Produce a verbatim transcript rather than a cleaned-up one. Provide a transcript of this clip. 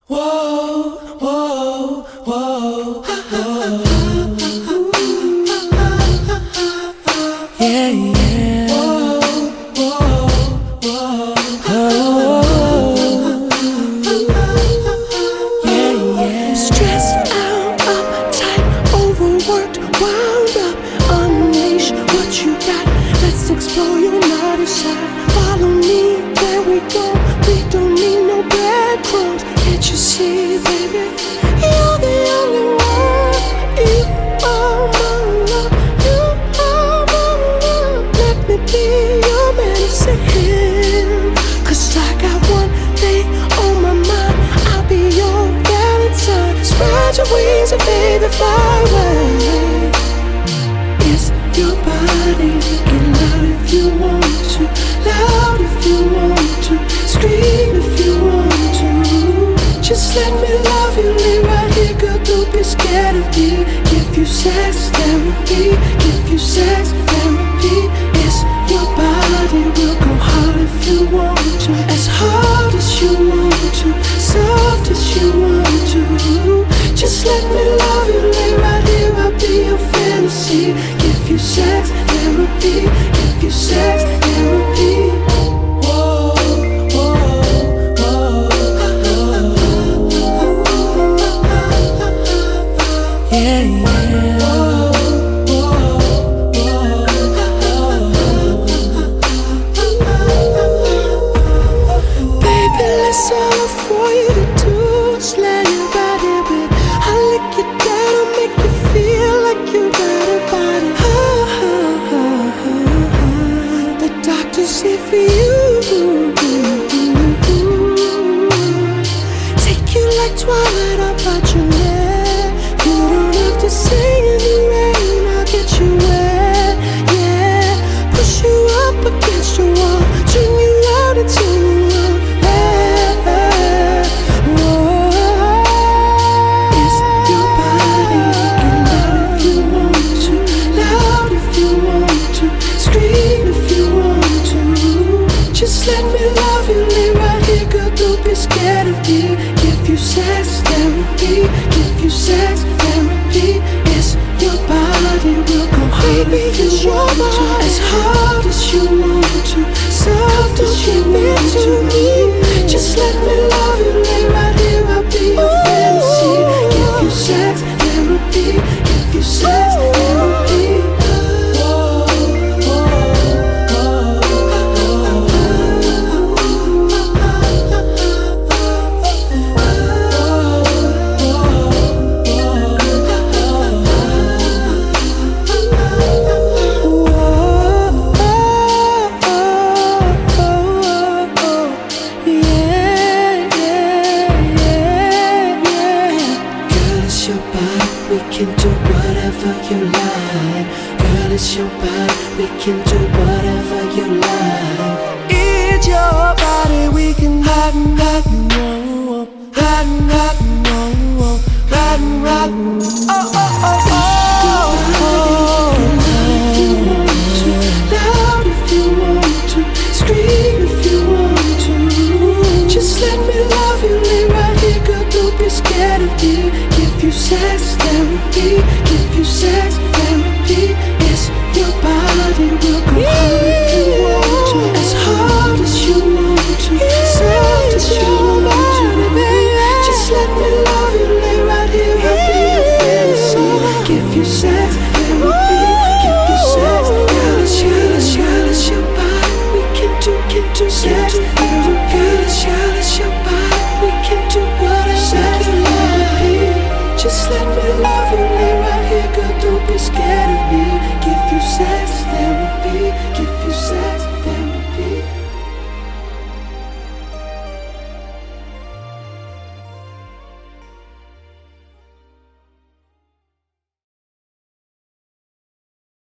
Whoa, whoa, whoa, whoa. Yeah, yeah. Whoa, whoa, whoa, whoa. Yeah, yeah. Stressed out, uptight, overworked, wound up. Unleash what you got. Let's explore your naughty side. Follow me, there we go. We don't need no breadcrumbs. Can't you see, baby? You're the only one. You are my love. You are my love. Let me be your medicine. Cause I got one thing on my mind. I'll be your Valentine. Spread your wings and baby fly away. It's your body. Get loud if you want to. Loud if you want to. Scream if you want to. Just let me love you, lay right here, girl, don't be scared of me. Give you sex therapy, give you sex therapy. It's your body, we'll go hard if you want to. As hard as you want to, soft as you want to. Just let me love you, lay right here, I'll be your fantasy. Give you sex therapy, give you sex therapy. Yeah, yeah. Whoa, whoa, whoa. Baby, that's all I for you to do. Just let your body be. I'll lick you down, I'll make you feel like you got a body. Ah, ah, ah, ah, ah. The doctor's here for you. Take you like Twilight, I'll bite your neck. You don't have to sing in the rain, I'll get you wet, yeah. Push you up against your wall, turn you loud and turn you on, yeah. Whoa. It's your body, get loud if you want to, loud if you want to, scream if you want to. Just let me love you, lay right here, girl, don't be scared of me. Give you sex therapy, give you sex therapy. It's your body, we'll go hard if you want to. As hard as you want to, soft as you want to. Just let me love you, lay right here, I'll be your fantasy. Give you sex therapy, give you sex therapy. Whoa, whoa, we can do whatever you like. Girl, it's your body, we can do whatever you like. It's your body, we can rock and rock you want, rock and rock you want, rock and rock. Oh oh oh oh. If you want to, loud if you want to, scream if you want to. Just let me love you, lay right here, girl, don't be scared of me. Give you sex therapy, give you sex therapy. It's your body, we'll go hard if you want to. As hard as you want to, soft as you want to. Just let me love you, lay right here, I'll be your fantasy. Give you sex therapy, give you sex therapy. It's your, it's your body, we can do, can do sex therapy. It's your, it's your body, we can do whatever sex therapy. Just let me love you, lay right here, girl, don't be scared of me. Give you sex therapy, give you sex